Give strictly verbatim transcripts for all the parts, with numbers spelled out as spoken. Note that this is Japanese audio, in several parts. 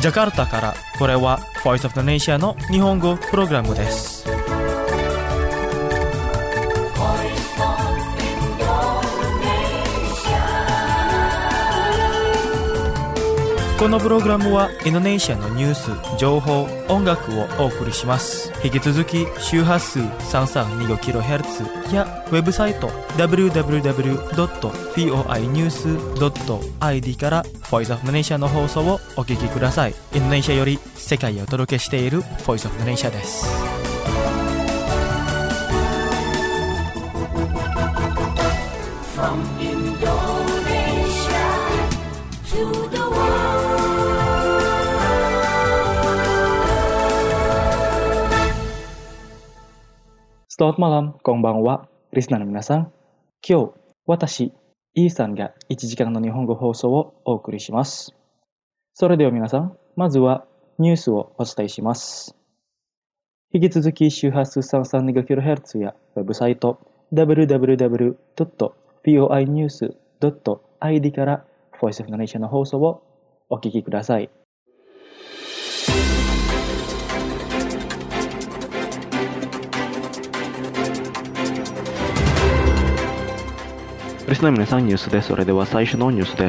ジャカルタからこれは Voice of the Nation の日本語プログラムです。このプログラムはインドネシアのニュース、情報、音楽をお送りします。引き続き周波数 さんさんにごキロヘルツ やウェブサイト ダブリューダブリューダブリュードットフォーアイニュースドットアイディー から Voice of the Nation の放送をお聞きください。インドネシアより世界へお届けしている Voice of the Nation です。From Indonesia to the Selamat malam, konbanwa, リスナーの皆さん。今日、私、イーさんがいちじかんの日本語放送をお送りします。それでは皆さん、まずはニュースをお伝えします。引き続き周波数 さんさんにごキロヘルツ やウェブサイト ダブリューダブリューダブリュードットフォーアイニュースドットアイディー から Voice of the Nation の放送をお聞きください。 リスナーの皆さん、ニュースです。それでは最初のニュースです。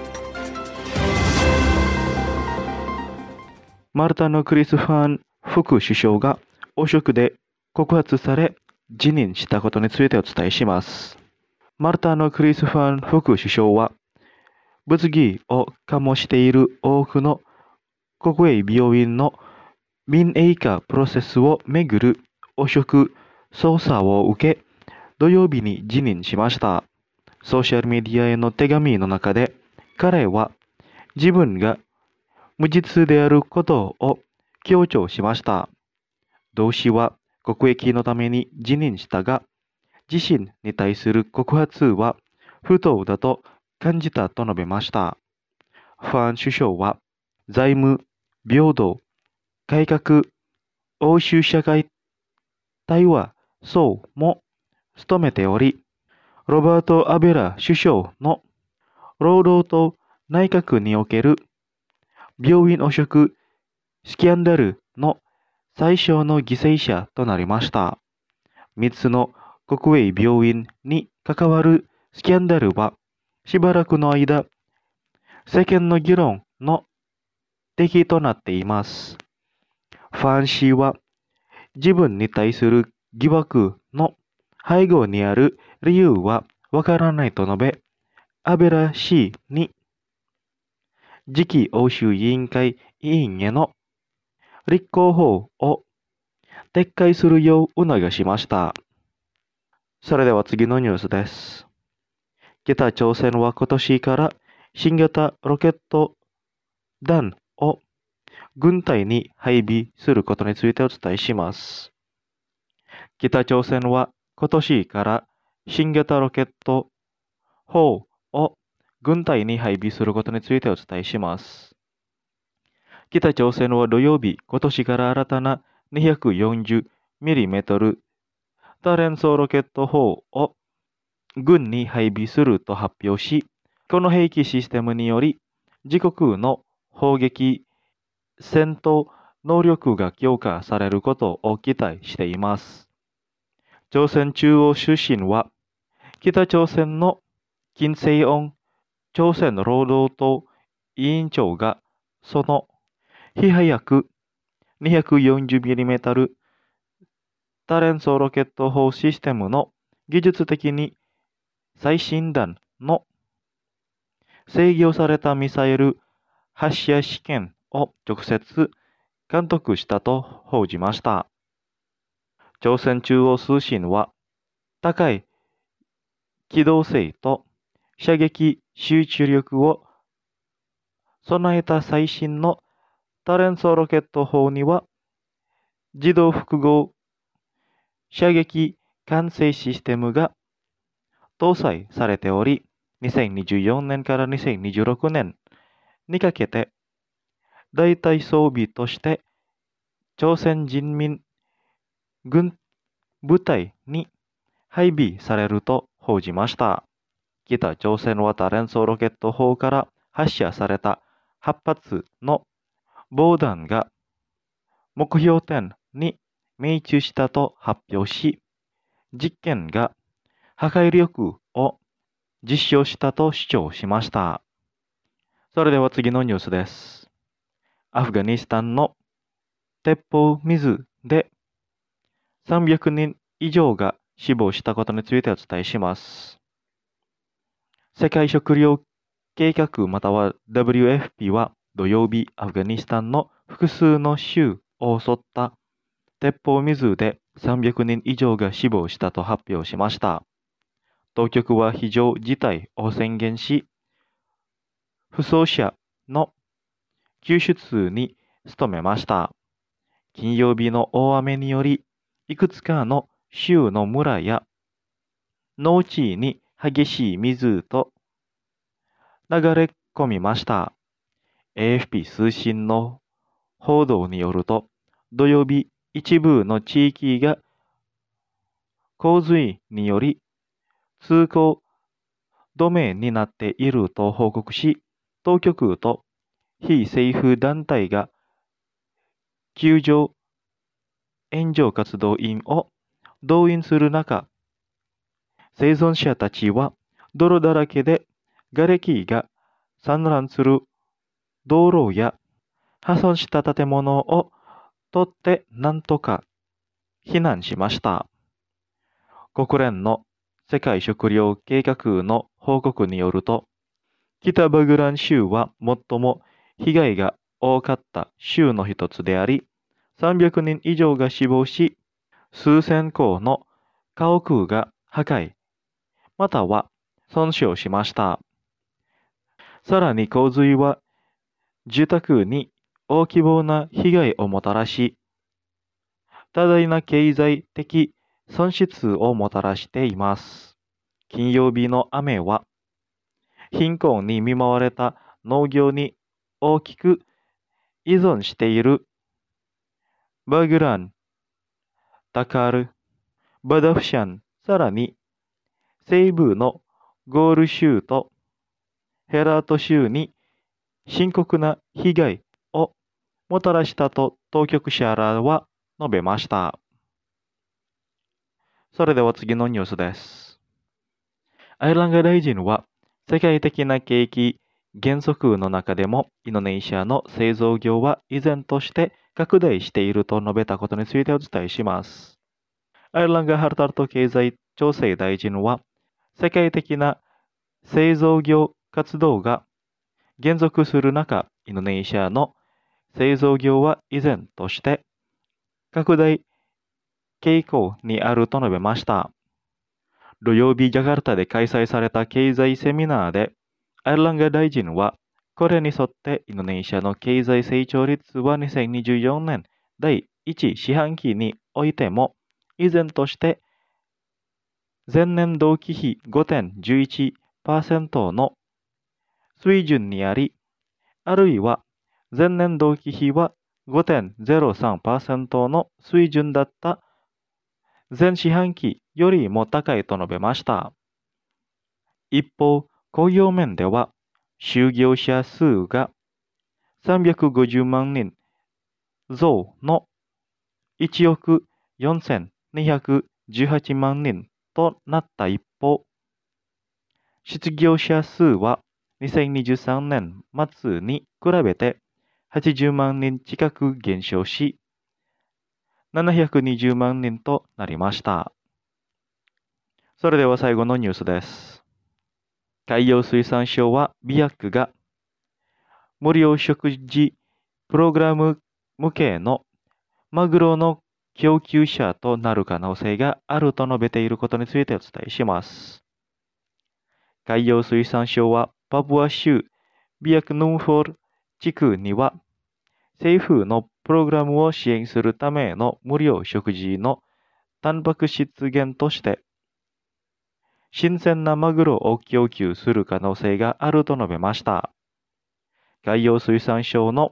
マルタのクリス・ファン副首相が汚職で告発され辞任したことについてお伝えします。マルタのクリス・ファン副首相は物議を醸している多くの国営病院の民営化プロセスをめぐる汚職捜査を受け、土曜日に辞任しました。ソーシャルメディアへの手紙の中で、彼は自分が無実であることを強調しました。同氏は国益のために辞任したが、自身に対する告発は不当だと感じたと述べました。ファン首相は財務、平等、改革、欧州社会対話層も務めており、ロバート・アベラ首相の労働党内閣における病院汚職スキャンダルの最小の犠牲者となりました。みっつの国営病院に関わるスキャンダルはしばらくの間、世間の議論の敵となっています。ファン氏は自分に対する疑惑の背後にある理由はわからないと述べ、アベラ氏に次期欧州委員会委員への立候補を撤回するよう促しました。それでは次のニュースです。北朝鮮は今年から新型ロケット弾を軍隊に配備することについてお伝えします。北朝鮮は今年から新型ロケット砲を軍隊に配備することについてお伝えします。北朝鮮は土曜日、今年から新たな にひゃくよんじゅうミリメートル 多連装ロケット砲を軍に配備すると発表し、この兵器システムにより自国の砲撃戦闘能力が強化されることを期待しています。朝鮮中央通信は、北朝鮮の金正恩朝鮮労働党委員長が、そのいち早く にひゃくよんじゅうミリメートル 多連装ロケット砲システムの技術的に最新弾の制御されたミサイル発射試験を直接監督したと報じました。朝鮮中央通信は、高い機動性と射撃集中力を備えた最新の多連装ロケット砲には、自動複合射撃管制システムが搭載されており、にせんにじゅうよねんからにせんにじゅうろくねんにかけて、代替装備として朝鮮人民軍部隊に配備されると報じました。北朝鮮は多連装ロケット砲から発射されたはち発の防弾が目標点に命中したと発表し、実験が破壊力を実証したと主張しました。それでは次のニュースです。アフガニスタンの鉄砲水でさんびゃくにん以上が死亡したことについてお伝えします。世界食糧計画または ダブリューエフピー は土曜日、アフガニスタンの複数の州を襲った鉄砲水でさんびゃくにん以上が死亡したと発表しました。当局は非常事態を宣言し、負傷者の救出に努めました。金曜日の大雨により、いくつかの州の村や農地に激しい水と流れ込みました。エーエフピー 通信の報道によると、土曜日、一部の地域が洪水により通行止めになっていると報告し、当局と非政府団体が救助援助活動員を動員する中、生存者たちは泥だらけで瓦礫が散乱する道路や破損した建物を取って何とか避難しました。国連の世界食糧計画の報告によると、北バグラン州は最も被害が多かった州の一つであり、さんびゃくにん以上が死亡し、数千戸の家屋が破壊、または損傷しました。さらに洪水は住宅に大規模な被害をもたらし、多大な経済的損失をもたらしています。金曜日の雨は、貧困に見舞われた農業に大きく依存しているバグラン、タカル、バダフシャン、さらに西部のゴール州とヘラート州に深刻な被害をもたらしたと当局者らは述べました。それでは次のニュースです。アイランガ大臣は世界的な景気減速の中でもインドネシアの製造業は依然として拡大していると述べたことについてお伝えします。アイランガハルタルト経済調整大臣は世界的な製造業活動が減速する中、インドネシアの製造業は依然として拡大傾向にあると述べました。土曜日、ジャカルタで開催された経済セミナーで、アイルランガ大臣は、これに沿ってインドネシアの経済成長率はにせんにじゅうよねんだいいち四半期においても、依然として前年同期比 ごてんいちいちパーセント の水準にあり、あるいは前年同期比は ごてんゼロさんパーセント の水準だった前四半期よりも高いと述べました。一方、雇用面では、就業者数がさんびゃくごじゅうまんにん増のいちおくよんせんにひゃくじゅうはちまんにんとなった一方、失業者数はにせんにじゅうさんねん末に比べてはちじゅうまんにん近く減少し、ななひゃくにじゅうまんにんとなりました。それでは最後のニュースです。海洋水産省はビアックが無料食事プログラム向けのマグロの供給者となる可能性があると述べていることについてお伝えします。海洋水産省はパプア州ビアクヌンフォル地区には政府のプログラムを支援するための無料食事のタンパク質源として新鮮なマグロを供給する可能性があると述べました。海洋水産省の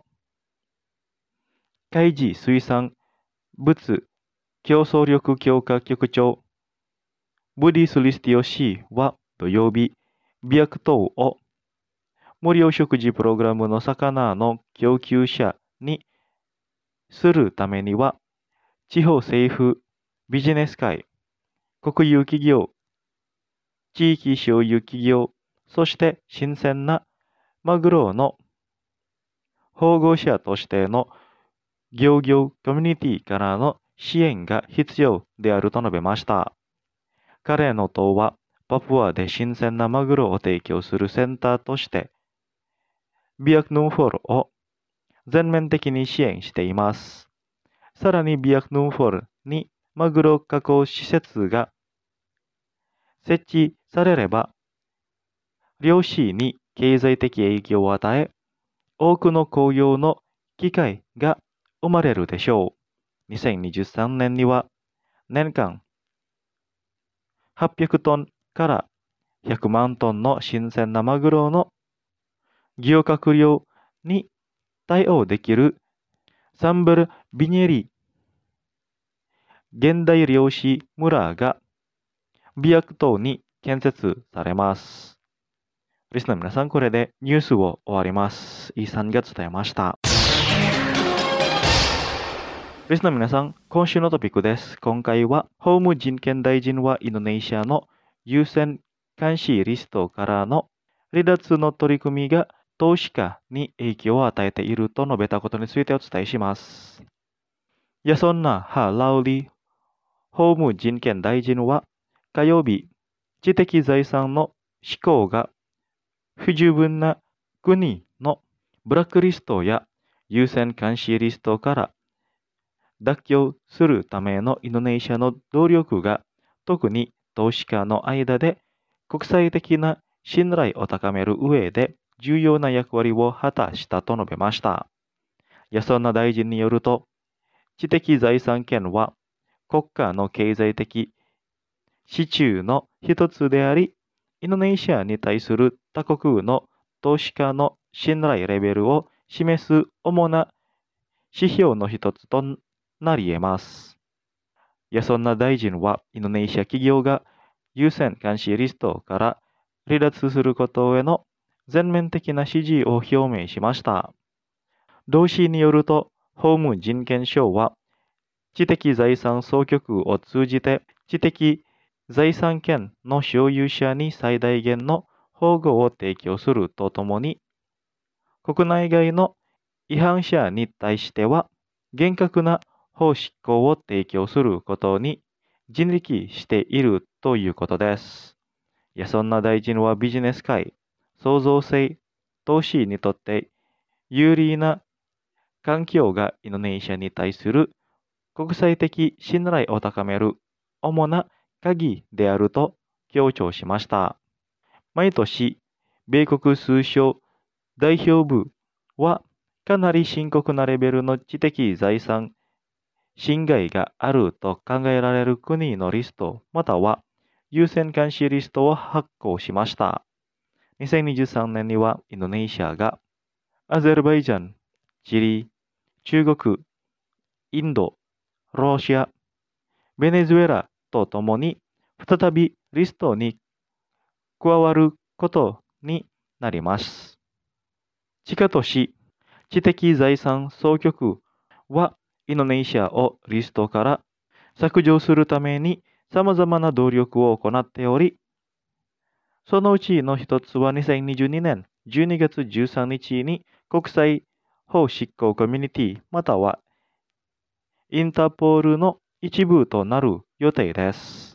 海事水産物競争力強化局長ブディ・スリスティオ氏は土曜日、ビアク島を無料食事プログラムの魚の供給者にするためには、地方政府、ビジネス界、国有企業、地域所有企業、そして新鮮なマグロの保護者としての漁業コミュニティからの支援が必要であると述べました。彼の党はパプアで新鮮なマグロを提供するセンターとして、ビアクヌンフォルを全面的に支援しています。さらにビアクヌンフォルにマグロ加工施設が設置されれば、漁師に経済的影響を与え、多くの雇用の機会が生まれるでしょう。にせんにじゅうさんねんには年間はっぴゃくトンからひゃくまんトンの新鮮なマグロの漁獲量に対応できるサンブル・ビニエリ現代漁師村がビアク島に建設されます。リスナーの皆さん、これでニュースを終わります。イーさんが伝えました。リスナーの皆さん、今週のトピックです。今回は、法務人権大臣はインドネシアの優先監視リストからの離脱の取り組みが投資家に影響を与えていると述べたことについてお伝えします。ヤソンナ・ハ・ラウリ法務人権大臣は火曜日、知的財産の施行が不十分な国のブラックリストや優先監視リストから脱却するためのインドネシアの努力が特に投資家の間で国際的な信頼を高める上で重要な役割を果たしたと述べました。ヤソンナ大臣によると、知的財産権は国家の経済的支柱の一つであり、インドネシアに対する他国の投資家の信頼レベルを示す主な指標の一つとなり得ます。ヤソンナ大臣は、インドネシア企業が優先監視リストから離脱することへの全面的な支持を表明しました。同氏によると、法務人権省は、知的財産総局を通じて、知的財産権の所有者に最大限の保護を提供するとともに、国内外の違反者に対しては、厳格な法執行を提供することに尽力しているということです。ヤソンナ大臣はビジネス界、創造性、投資にとって有利な環境がインドネシアに対する国際的信頼を高める主な鍵であると強調しました。毎年、米国数省代表部はかなり深刻なレベルの知的財産侵害があると考えられる国のリスト、または優先監視リストを発行しました。にせんにじゅうさんねんにはインドネシアがアゼルバイジャン、チリ、中国、インド、ロシア、ベネズエラとともに再びリストに加わることになります。地下都市知的財産総局はインドネシアをリストから削除するために様々な努力を行っており、そのうちの一つはにせんにじゅうにねんじゅうにがつじゅうさんにちに国際法執行コミュニティまたはインターポールの一部となる予定です。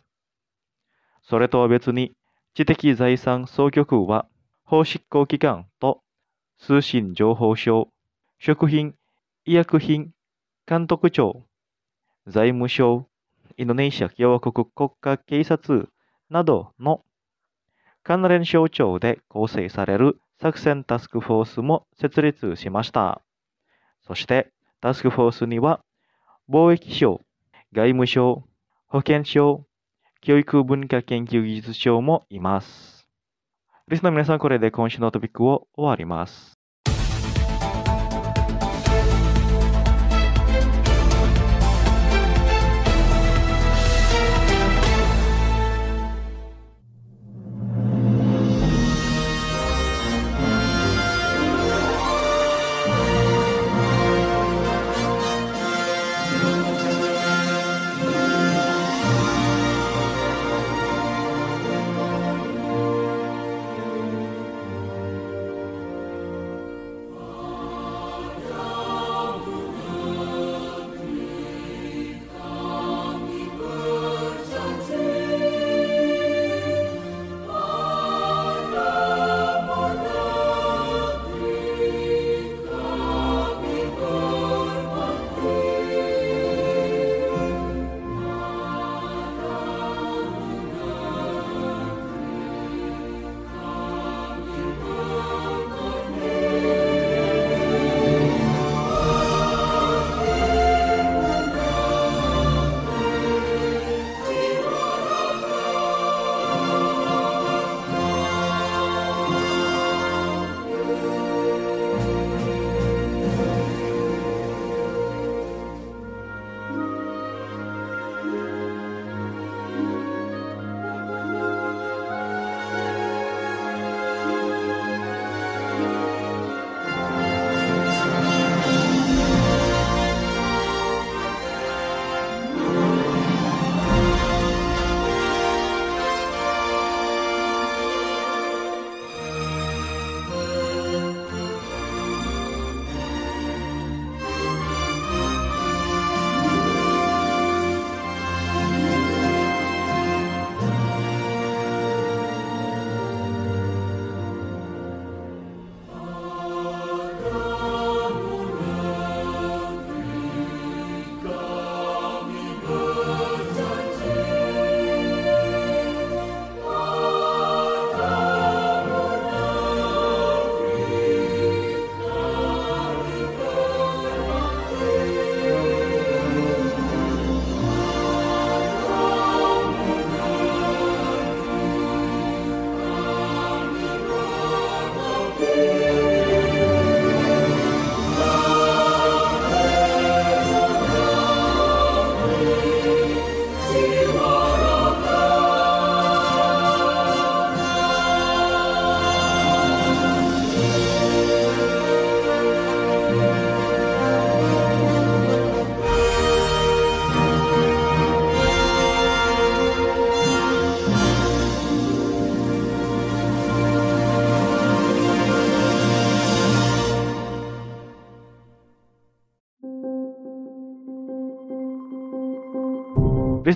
それとは別に知的財産総局は法執行機関と通信情報省、食品、医薬品監督庁、財務省、インドネシア共和国国家警察などの関連省庁で構成される作戦タスクフォースも設立しました。そしてタスクフォースには貿易省、外務省、保健省、教育文化研究技術省もいます。リスナーの皆さん、これで今週のトピックを終わります。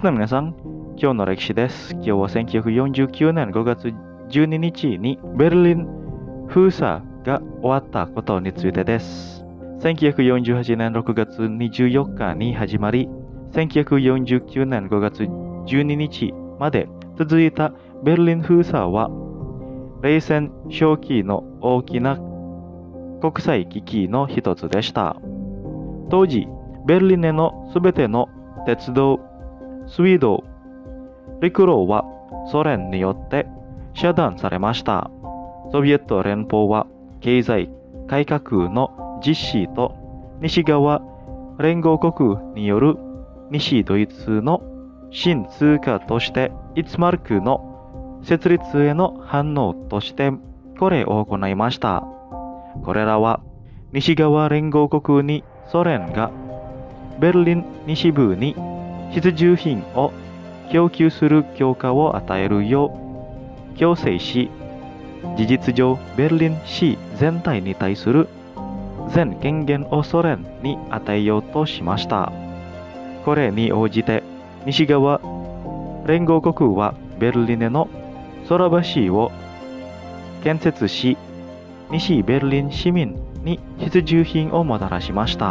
リスナーの皆さん、今日の歴史です。今日はせんきゅうひゃくよんじゅうきゅうねんごがつじゅうににちにベルリン封鎖が終わったことについてです。せんきゅうひゃくよんじゅうはちねんろくがつにじゅうよっかに始まり、せんきゅうひゃくよんじゅうきゅうねんごがつじゅうににちまで続いたベルリン封鎖は、冷戦初期の大きな国際危機の一つでした。当時、ベルリンへのすべての鉄道、水道、陸路はソ連によって遮断されました。ソビエト連邦は経済改革の実施と西側連合国による西ドイツの新通貨としてイツマルクの設立への反応としてこれを行いました。これらは西側連合国にソ連がベルリン西部に必需品を供給する許可を与えるよう強制し、事実上ベルリン市全体に対する全権限をソ連に与えようとしました。これに応じて西側連合国はベルリンへの空橋を建設し、西ベルリン市民に必需品をもたらしました。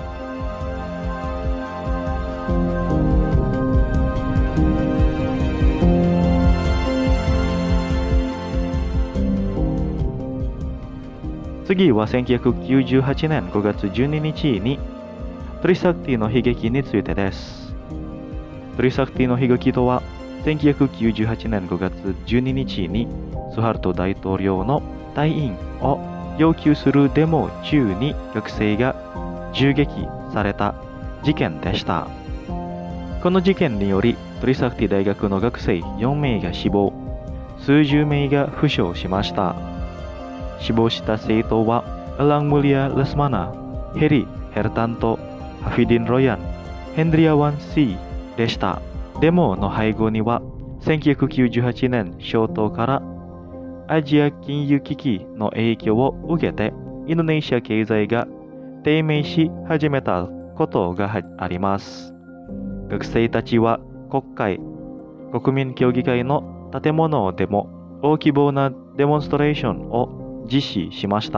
次はせんきゅうひゃくきゅうじゅうはちねんごがつじゅうににちにトリサクティの悲劇についてです。トリサクティの悲劇とは、せんきゅうひゃくきゅうじゅうはちねんごがつじゅうににちにスハルト大統領の退院を要求するデモ中に学生が銃撃された事件でした。この事件によりトリサクティ大学の学生よんめいが死亡、数十名が負傷しました。死亡した生徒はエラン・ムリア・レスマナ、ヘリ・ヘルタント、ハフィディン・ロヤン、ヘンドリアワン・シーでした。デモの背後にはせんきゅうひゃくきゅうじゅうはちねん初頭からアジア金融危機の影響を受けてインドネシア経済が低迷し始めたことがあります。学生たちは国会、国民協議会の建物でも大規模なデモンストレーションを実施しました。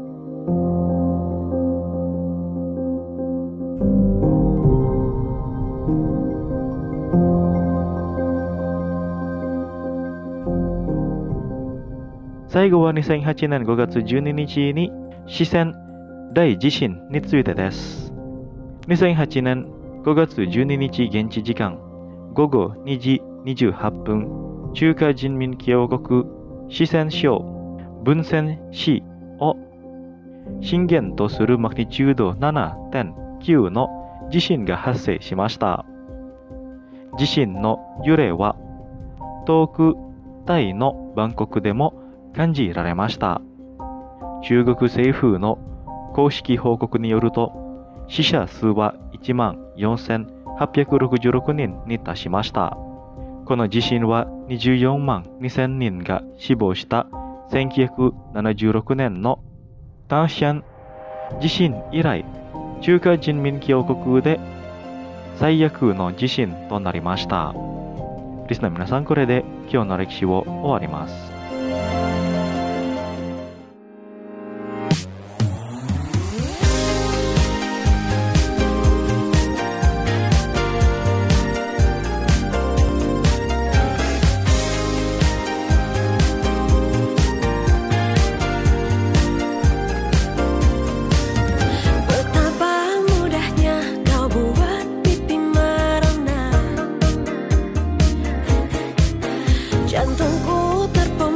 最後はにせんはちねんごがつじゅうににちに四川大地震についてです。にせんはちねんごがつじゅうににち現地時間ごごにじにじゅうはっぷん、中華人民共和国四川省文川市を震源とするマグニチュード ななてんきゅう の地震が発生しました。地震の揺れは遠くタイのバンコクでも感じられました。中国政府の公式報告によると、死者数はいちまんよんせんはっぴゃくろくじゅうろくにんに達しました。この地震はにじゅうよんまんにせんにんが死亡したせんきゅうひゃくななじゅうろくねんのタンシャン地震以来、中華人民共和国で最悪の地震となりました。リスナーの皆さん、これで今日の歴史を終わります。 Jantungku terpompa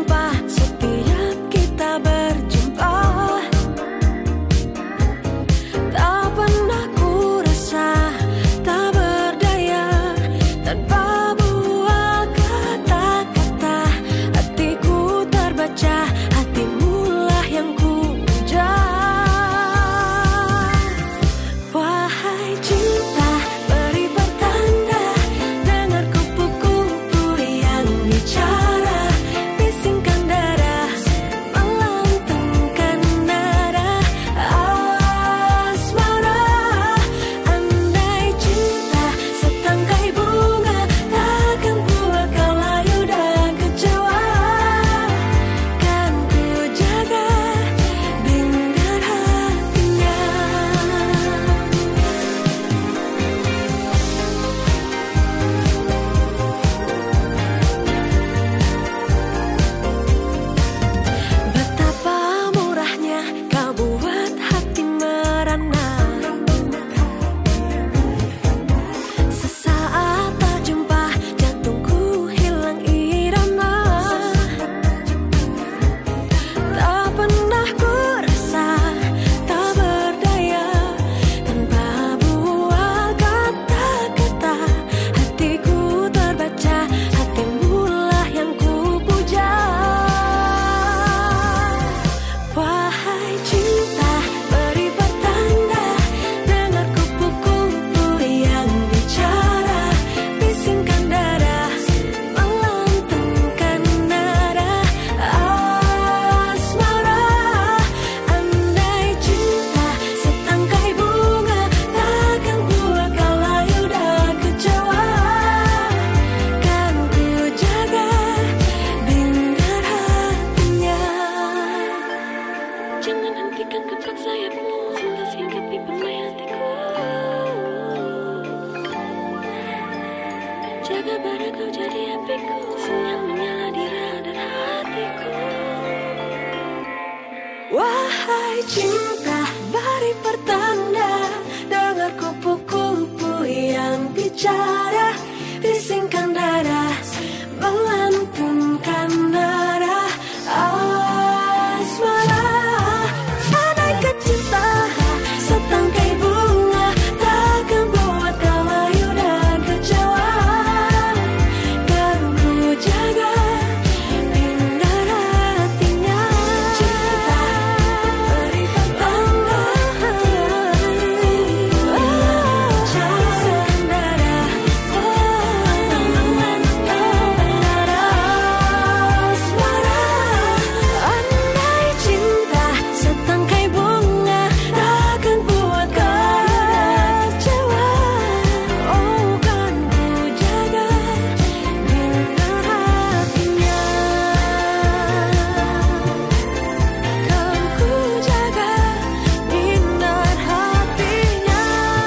jaga bara kau jadi apiku, sinyal menyala di radar hatiku. Wahai cinta, beri pertanda, dengar kupu-kupu yang bicara, bisingkan dada, melantunkan nada asmara. Andaikan cinta setangkai bunga takkan buat kau layu dan kecewa, kan ku jaga indah hatinya. Cinta beri pertanda, bisingkan dada, melantunkan nada asmara. Andai cinta setangkai bunga takkan buat kau kecewa, oh kan ku jaga binar hatinya, kan ku jaga binar hatinya.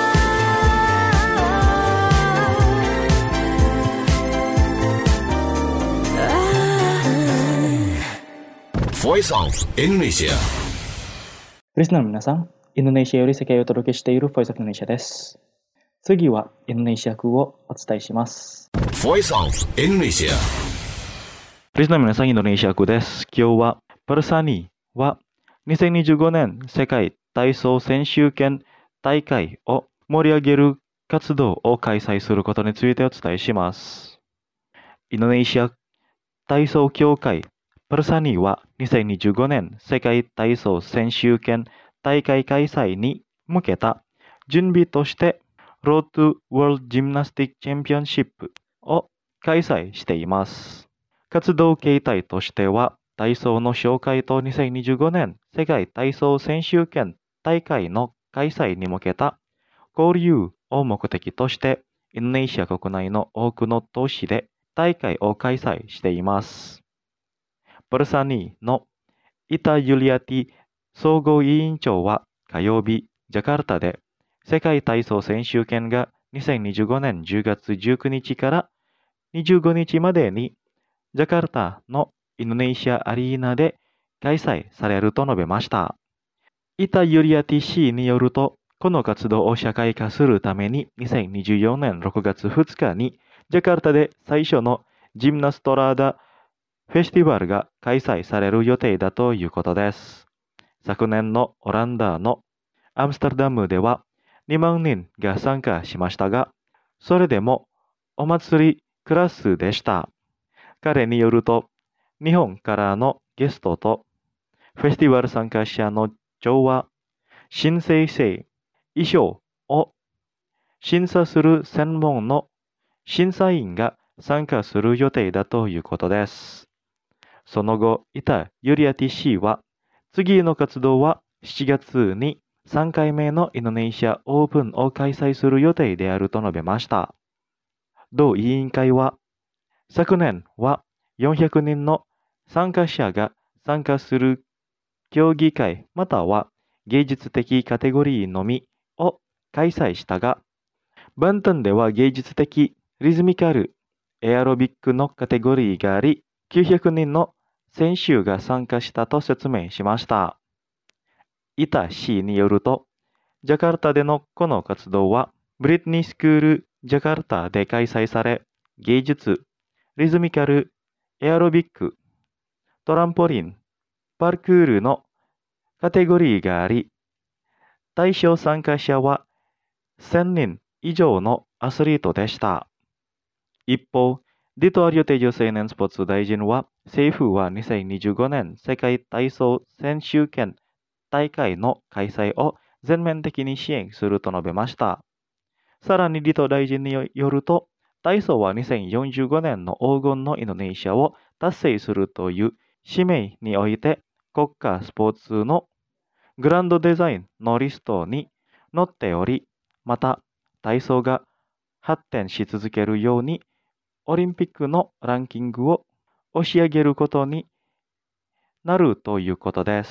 Voice of Indonesia。 リスナーの皆さん、インドネシアより世界をお届けしている Voice of Indonesia です。次はインドネシア風をお伝えします。 Voice of Indonesia。 リスナーの皆さん、インドネシア風です。今日はパルサニーはにせんにじゅうごねん世界体操選手権大会を盛り上げる活動を開催することについてお伝えします。インドネシア体操協会パルサニーはにせんにじゅうごねん世界体操選手権大会開催に向けた準備として Road to World Gymnastic Championship を開催しています。活動形態としては体操の紹介とにせんにじゅうごねん世界体操選手権大会の開催に向けた交流を目的としてインドネシア国内の多くの都市で大会を開催しています。パルサニーのイタ・ユリアティ総合委員長は火曜日、ジャカルタで世界体操選手権がにせんにじゅうごねんじゅうがつじゅうくにちからにじゅうごにちまでにジャカルタのインドネシアアリーナで開催されると述べました。イタ・ユリアティ氏によると、この活動を社会化するためににせんにじゅうよねんろくがつふつかにジャカルタで最初のジムナストラーダフェスティバルが開催される予定だということです。昨年のオランダのアムステルダムではにまんにんが参加しましたが、それでもお祭りクラスでした。彼によると、日本からのゲストとフェスティバル参加者の調和、申請性、衣装を審査する専門の審査員が参加する予定だということです。その後、イタ・ユリアティ氏は、次の活動はしちがつにさんかいめのインドネシアオープンを開催する予定であると述べました。同委員会は、昨年はよんひゃくにんの参加者が参加する競技会または芸術的カテゴリーのみを開催したが、バンタンでは芸術的、リズミカル、エアロビックのカテゴリーがあり、きゅうひゃくにんの選手が参加したと説明しました。イタ氏によると、ジャカルタでのこの活動は、ブリットニースクールジャカルタで開催され、芸術、リズミカル、エアロビック、トランポリン、パルクールのカテゴリーがあり、対象参加者はせんにん以上のアスリートでした。一方、ディト・アリオテジョ青年スポーツ大臣は、政府はにせんにじゅうごねん世界体操選手権大会の開催を全面的に支援すると述べました。さらにディト大臣によると、体操はにせんよんじゅうごねんの黄金のインドネシアを達成するという使命において、国家スポーツのグランドデザインのリストに載っており、また体操が発展し続けるように、オリンピックのランキングを押し上げることになるということです。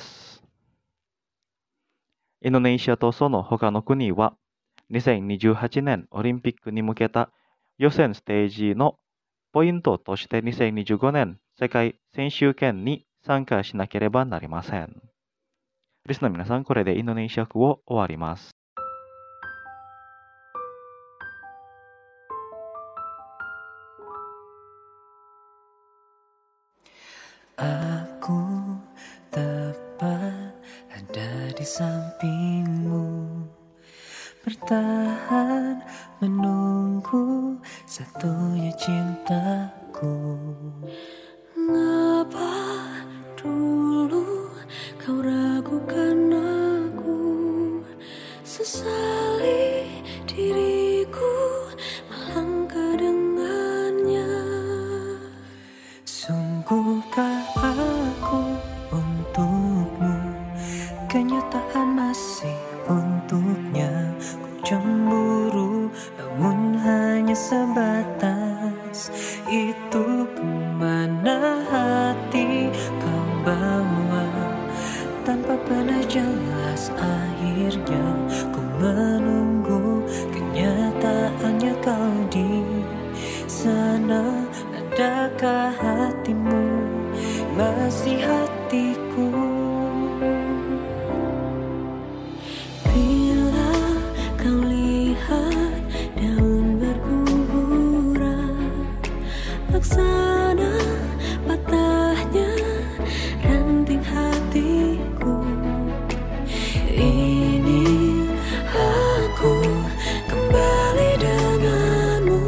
インドネシアとその他の国は、にせんにじゅうはちねんオリンピックに向けた予選ステージのポイントとしてにせんにじゅうごねん世界選手権に参加しなければなりません。リスナーの皆さん、これでインドネシア語を終わります。 Aku tepat ada di sampingmu, bertahan menunggu satunya cintaku. Ngapa dulu kau ragukan aku, sesali diriku melangkah dengannya. Sungguhkah aku untukmu, kenyataan masih untuknya. Ku cemburu namun hanya sebatas itu. Kemana hati kau bawa tanpa pernah jelas akhirnya. Ku menunggu kenyataannya kau di sana. Adakah hatimu masih hatiku? Bila kau lihat daun berguguran, laksana patahnya ranting hatiku. Ini aku kembali denganmu,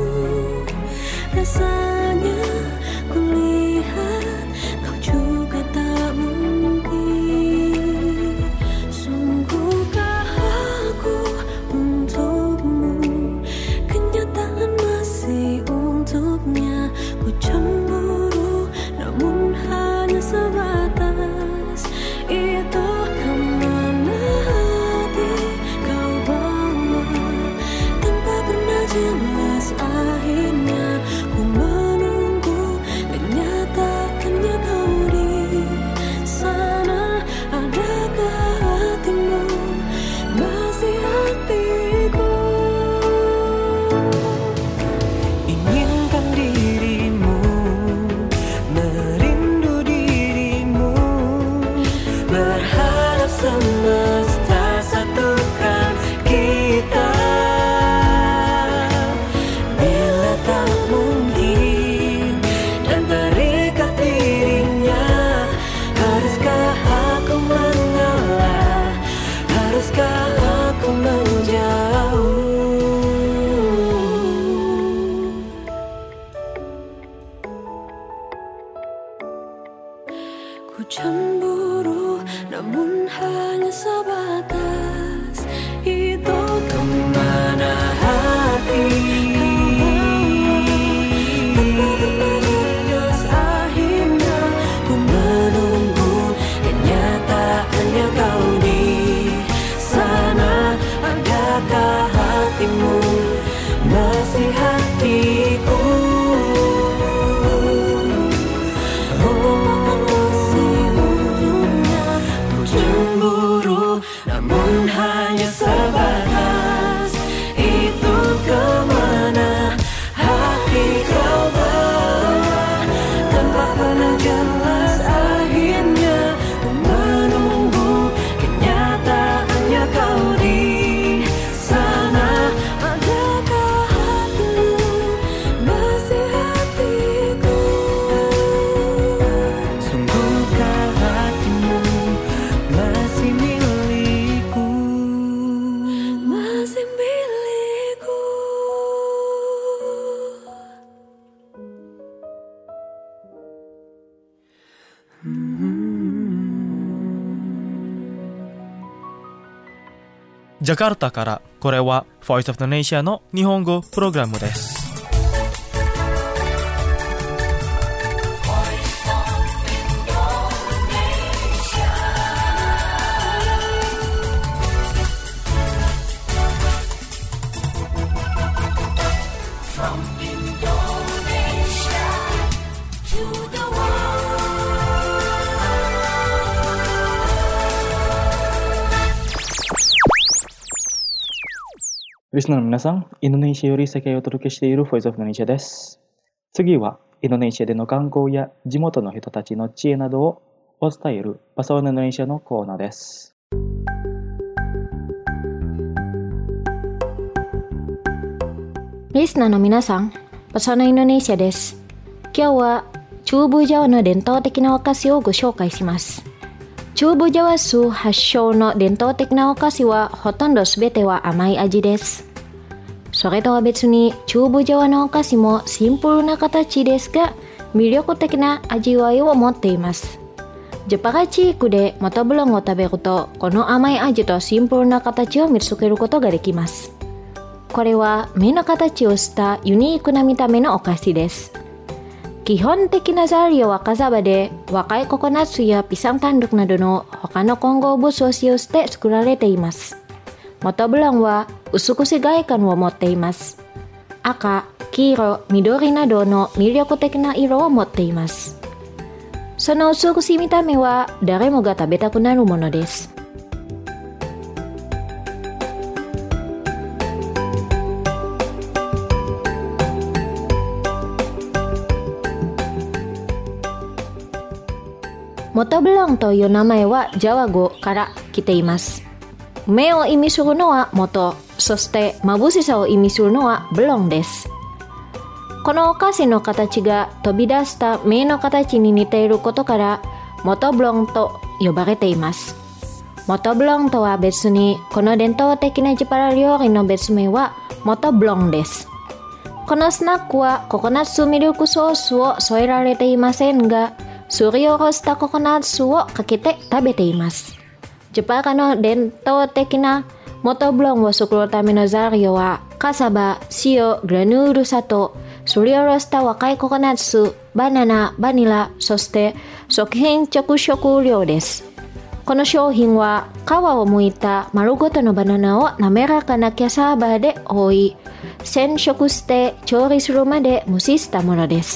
rasanya kulihat kau juga tak mungkin. Sungguhkah aku untukmu, kenyataan masih untuknya. Ku cemburu namun hanya sebatas itu. Kemana hati kau bawa tanpa pernah jelas akhirnya. Ku menunggu kenyataannya kau di sana. Adakah hatimu masih hatiku? Inginkan dirimu, merindu dirimu, berharap semesta satukan kita. Bila tak mungkin dan terikat dirinya, haruskah aku mengalah, haruskah aku menjauh? Ku cemburu namun hanya sebatas itu. Kemana hati tanpa pernah jelas akhirnya. Ku menunggu kenyataannya kau di sana. Adakah hatimu masih hatiku? Ku cemburu namun hanya sebatas itu. Kemana hati kau bawa tanpa pernah jelas akhirnya. Ku menunggu kenyataannya kau di sana. Adakah hatimu masih hatiku? Sungguhkah hatimu masih milikku? Masih milikku. Jakarta からこれは Voice of Indonesia の日本語プログラムです。 リスナーの皆さん、インドネシアより世界をお届けしている Voice of Indonesia です。次は、インドネシアでの観光や地元の人たちの知恵などをお伝えるパサオインドネシアのコーナーです。 リスナーの皆さん、パサオインドネシアです。今日は中部ジャワの伝統的なお菓子をご紹介します。中部ジャワ州発祥の伝統的なお菓子はほとんどすべては甘い味です。それとは別に中部ジャワのお菓子もシンプルな形ですが魅力的な味わいを持っています。ジャパラ地域でモトブロンを食べるとこの甘い味とシンプルな形を見つけることができます。これは目の形をしたユニークな見た目のお菓子です。基本的な材料はカサバで若いココナッツやピサン単独などの他の混合物を使用して作られています。モトブロンは薄く外観を持っています。赤、黄色、緑などの魅力的な色を持っています。その薄く見た目は誰もが食べたくなるものです。モトブロンという名前はジャワ語から来ています。目を意味するのは元、そして眩しさを意味するのはブロンです。このお菓子の形が飛び出した目の形に似ていることからモトブロンと呼ばれています。モトブロンとは別にこの伝統的なジャパラ料理の別名はモトブロンです。このスナックはココナッツミルクソースを添えられていませんがすりおろしたココナッツをかけて食べています。ジャパラの伝統的なモトブロンを作るための材料はカサバ、塩、グラヌール砂糖、すりおろした若いココナッツ、バナナ、バニラ、そして食品着色料です。この商品は皮を剥いた丸ごとのバナナを滑らかなキャサバで覆い、染色して調理するまで蒸ししたものです。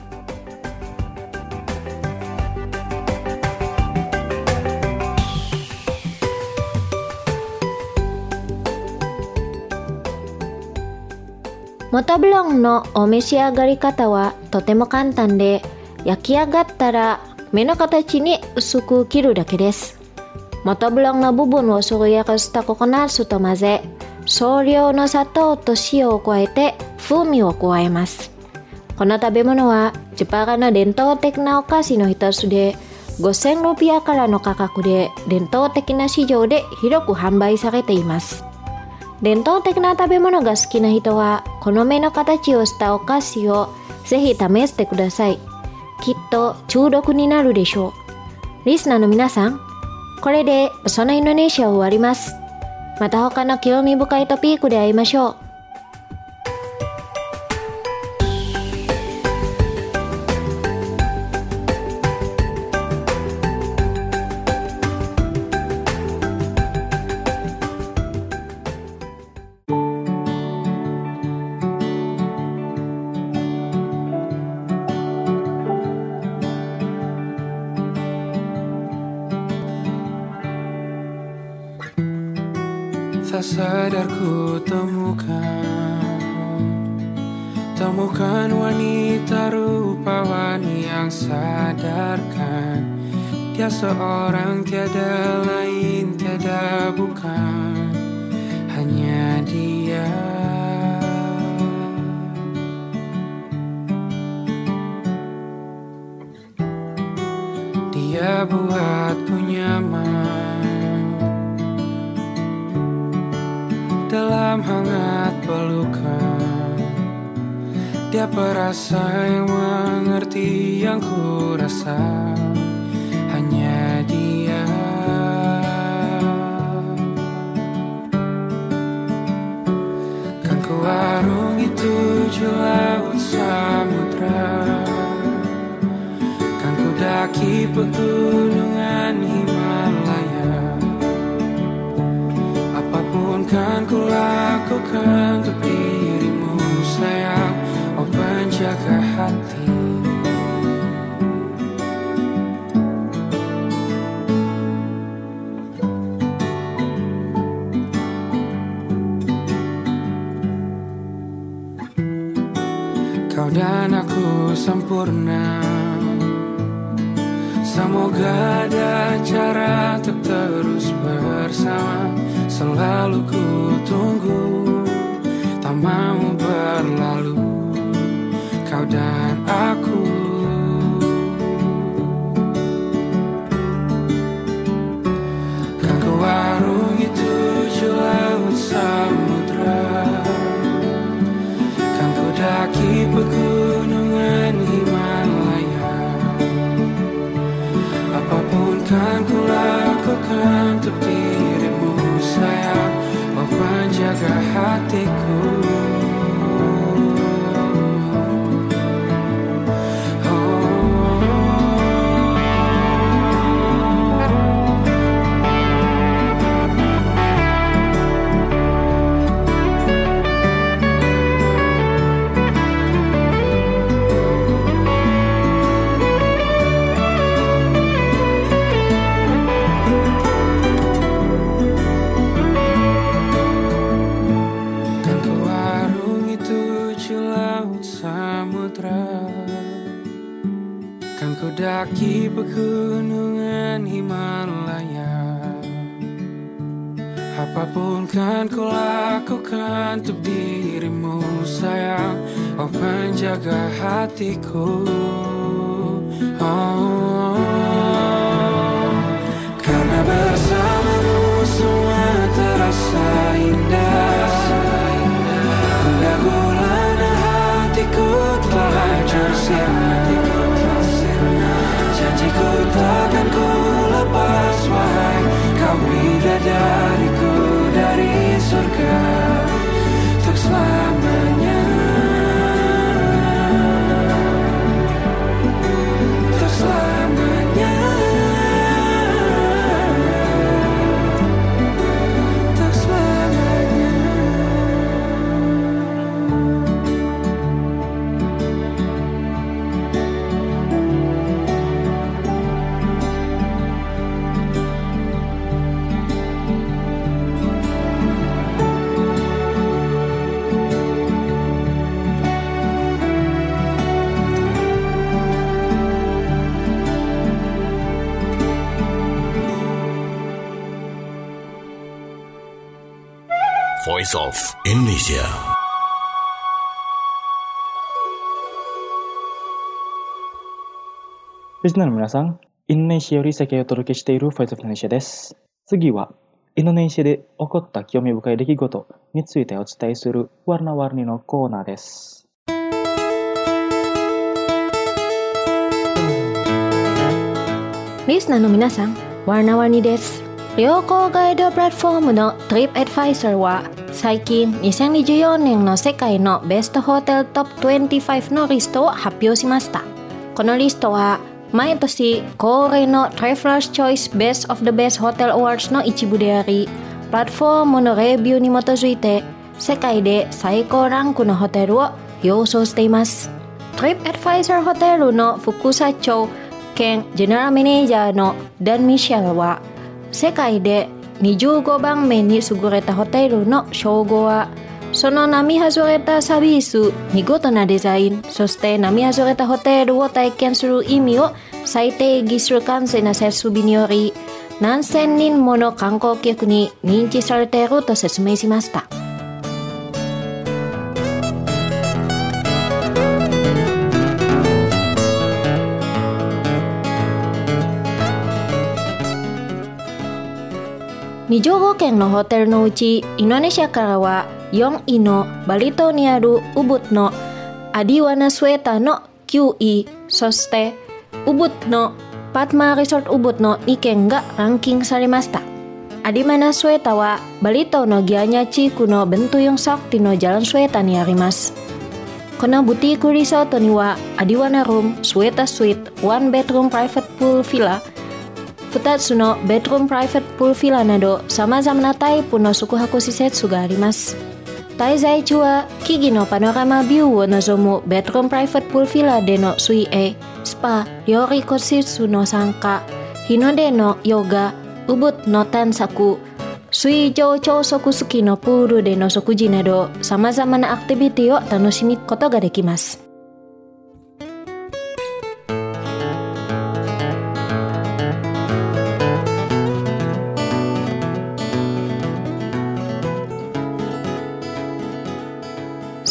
モトブロンのお召し上がり方はとても簡単で、焼き上がったら目の形に薄く切るだけです。モトブロンの部分をすりおろしたココナッツと混ぜ、少量の砂糖と塩を加えて風味を加えます。この食べ物はジャパラの伝統的なお菓子の一つで、ごせんルピアからの価格で伝統的な市場で広く販売されています。伝統的な食べ物が好きな人はこの目の形をしたお菓子をぜひ試してください。きっと中毒になるでしょう。リスナーの皆さん、これでそのインドネシアを終わります。また他の興味深いトピックで会いましょう。 Tak sadar ku temukan Temukan wanita rupawan yang sadarkan Dia seorang tiada lain, tiada bukan Hanya dia Dia buatku nyaman dalam hangat pelukan Dia perasa yang mengerti yang ku rasa Hanya dia Kan ku arungi tujuh laut samudra Kan ku daki pegunungan Himalaya Kan ku lakukan untuk dirimu sayang Oh penjaga hati aku sempurna. Semoga ada cara untuk terus bersama. Selalu ku tunggu, tak mau berlalu, kau dan aku. Kan ku warungi tujuh laut samudra, kan ku daki pegunungan Himalaya. Apapun kan ku lakukan untuk dirimu sayang, oh penjaga hatiku. Daki pegunungan Himalaya. Apapun kan ku lakukan untuk dirimu sayang, oh penjaga hatiku. Oh, karena bersamamu semua terasa indah. Gundah gulana hatiku telah hancur sirna. Janjiku takkan ku lepas, wahai kau bidadariku dari surga untuk selamanya, untuk selamanya, untuk selamanya. Voice of Indonesia. Listener の皆さん、インドネシアより世界をお届けしている Voice of Indonesia です。次は、インドネシアで起こった興味深い出来事についてお伝えするWarna-Warniのコーナーです。 リスナーの皆さん、Warna-Warniです。旅行ガイドプラットフォームの TripAdvisor は最近にせんにじゅうよねんの世界のベストホテルトップにじゅうごのリストを発表しました。このリストは毎年恒例の Traveler's Choice Best of the Best Hotel Awards の一部であり、プラットフォームのレビューに基づいて世界で最高ランクのホテルを表彰しています。 TripAdvisor ホテルの副社長兼ジェネラルマネージャーのダン・ミシェルは、世界でにじゅうごばんめに優れたホテルの称号は、その並外れたサービス、見事なデザイン、そして並外れたホテルを体験する意味を再定義する完成な設備により、何千人もの観光客に認知されていると説明しました。にじゅうごけんのホテルのうち、インドネシアからはよんいのバリ島にあるウブッのアディワナスウェタのきゅうい、そしてウブッのパトマーリゾートウブッのにけんがランキングされました。アディワナスウェタはバリ島のギアニャ地区のベントヨンサクティのジャランスウェタにあります。このブティークリゾートにはアディワナルーム、スウェタスイート、ワンベッドルームプライベートプールフィラ、ふたつのベッドルームプライベートプールフィラなど様々なタイプの宿泊施設があります。滞在中は木々のパノラマビューを望むベッドルームプライベートプールフィラでの水泳、スパ、料理個室の参加、日の出のヨガ、ウブッの探索、水上朝食付きのプールでの食事など様々なアクティビティを楽しむことができます。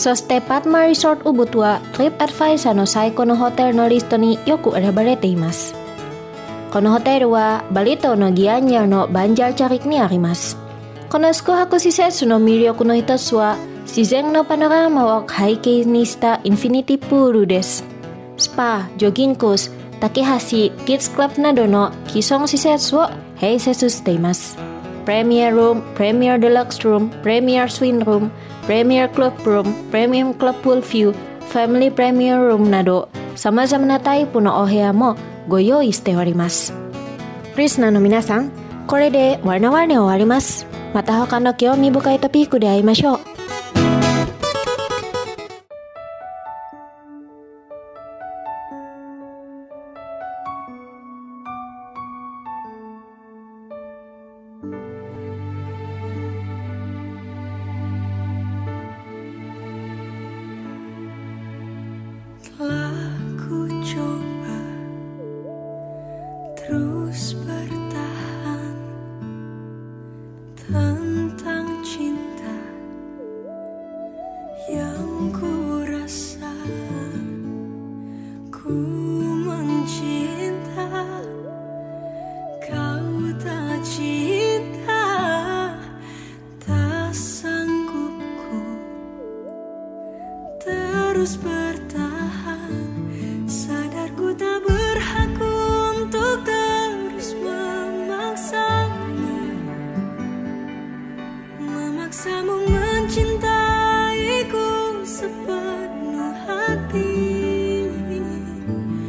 Soste Padma Resort Ubud wa trip advice no saiko no hotel no listo ni yoku arabarete imasu. Kono hotel wa balito no gianyar no banjar charik ni arimasu. Kono sukuhaku shisetsu no miryoku no hitotsu wa shizen no panorama wa haikei ni shita infinity pool desu. Spa, jogging course, takehashi, kids club nado no kisong shisetsu wo heisetsu shite imasu. Premier room, premier deluxe room, premier swing room, premier club room, premium club pool view, family premier room nado sama-sama na taipu no oheya moご用意しております。リスナーの皆さん、これでワナワネ終わります。また他の興味深いトピックで会いましょう。 Telah ku coba terus bertahan tentang cinta yang ku rasa. Ku mencinta, kau tak cinta, tak sanggup ku terus bertahan. Sadar ku tak berhak untuk terus memaksamu, memaksamu mencintaiku sepenuh hati.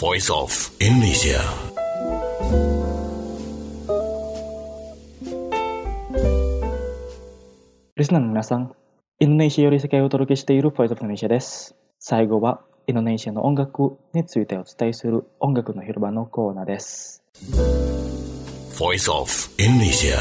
Voice of Indonesia. Listenerの皆さん、インドネシアより世界をお届けしている Voice of Indonesia です。最後はインドネシアの音楽についてお伝えする音楽の広場のコーナーです。 Voice of Indonesia.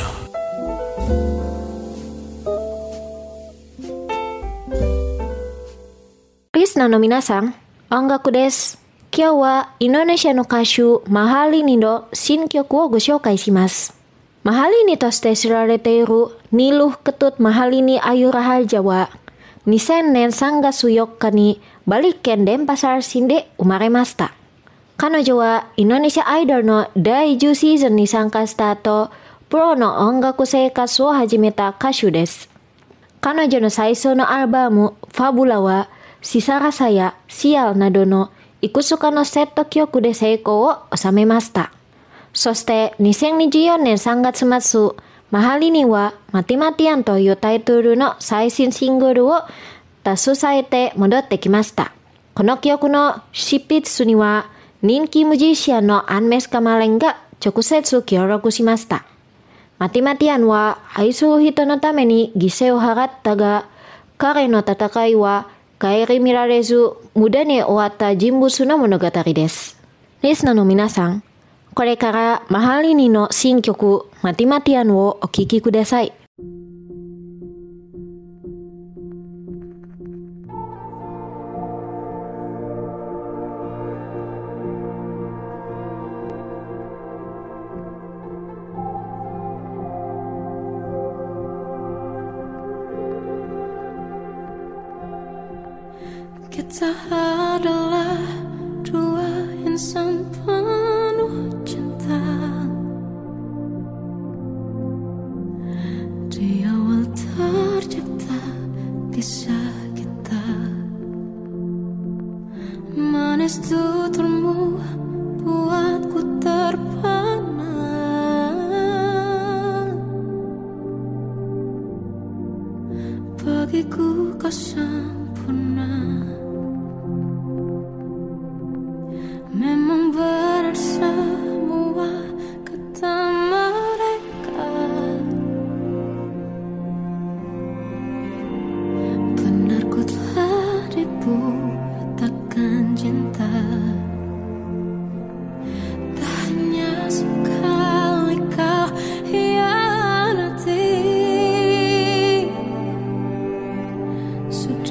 リスナーの皆さん、音楽です。今日はインドネシアの歌手マハリニの新曲をご紹介します。マハリニとして知られているニルケトゥマハリニアユラハルジャはにせんねんさんがつよっかにバリケンデンパサーシンで生まれました。彼女はインドネシアアイドルのだいじゅうシーズンに参加した後、プロの音楽生活を始めた歌手です。彼女の最初のアルバムファブラはシサラサやシアルなどのいくつかのセット曲で成功を収めました。そしてにせんにじゅうよねんさんがつ末、マハリニはマティマティアンというタイトルの最新シングルを出されて戻ってきました。この曲の執筆には人気ミュージシャンのアンメスカマレンが直接協力しました。マティマティアンは愛する人のために犠牲を払ったが、彼の戦いは顧みられず無駄に終わった人物の物語です。リスナーの皆さん、これからマハリニの新曲マティマティアンをお聴きください。 Kita adalah dua insan penuh cinta. Di awal tercipta kisah kita. Manis tuturmu buatku terpana. Bagiku kau sempurna. Memang benar semua kata mereka. Benar ku telah dibutakan cinta. Tak hanya sekali kau hianati. Sudah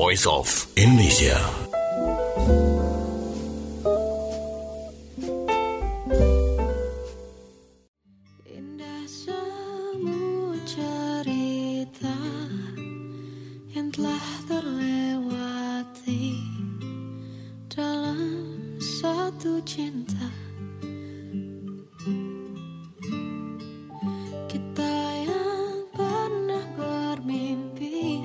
Voice of Indonesia. Indah semua cerita yang telah terlewati dalam satu cinta. Kita yang pernah bermimpi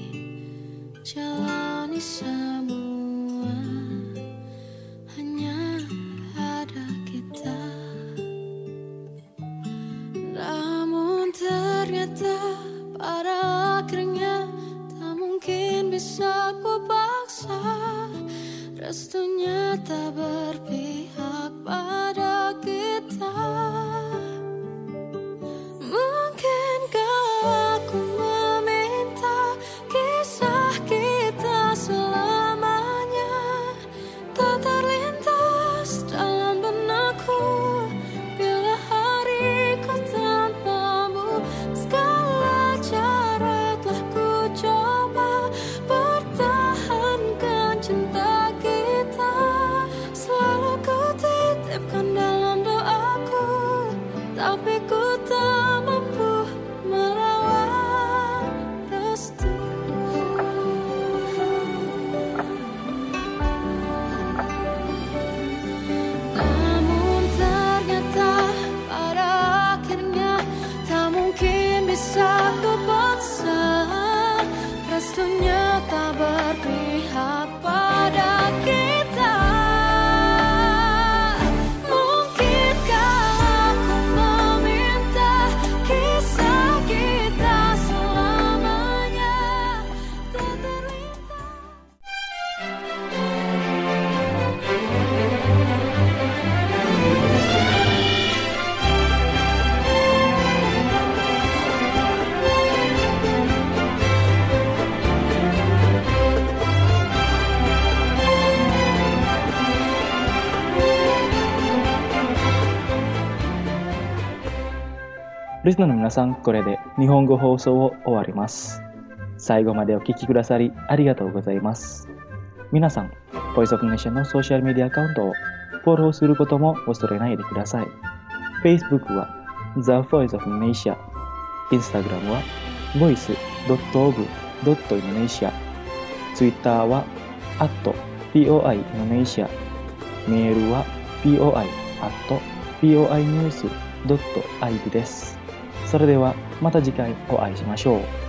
jalani semua, hanya ada kita. Namun ternyata pada akhirnya tak mungkin bisa ku paksa. Restunya tak berpihak pada kita. Mungkinkah aku meminta kisah kita selamanya tak terlintas dalam benakku bila hariku tanpamu. Segala cara telah ku coba pertahankan cinta kita. Selalu ku titipkan dalam doaku, tapi ku tak mampu merawat restu. Namun ternyata pada akhirnya tak mungkin bisa ku paksa. Restunya tak berpihak pada kita. Mungkinkah aku meminta kisah kita selamanya tak terlintas. リスナーの皆さん、これで日本語放送を終わります。最後までお聞きくださりありがとうございます。皆さん、Voice of Indonesia のソーシャルメディアアカウントをフォローすることも忘れないでください。Facebook は The Voice of Indonesia、Instagram は ボイスドットオブドットインドネシア、Twitter は アットポイインドネシア、メールは ポイ アットポイニュースドットアイビ です。それではまた次回お会いしましょう。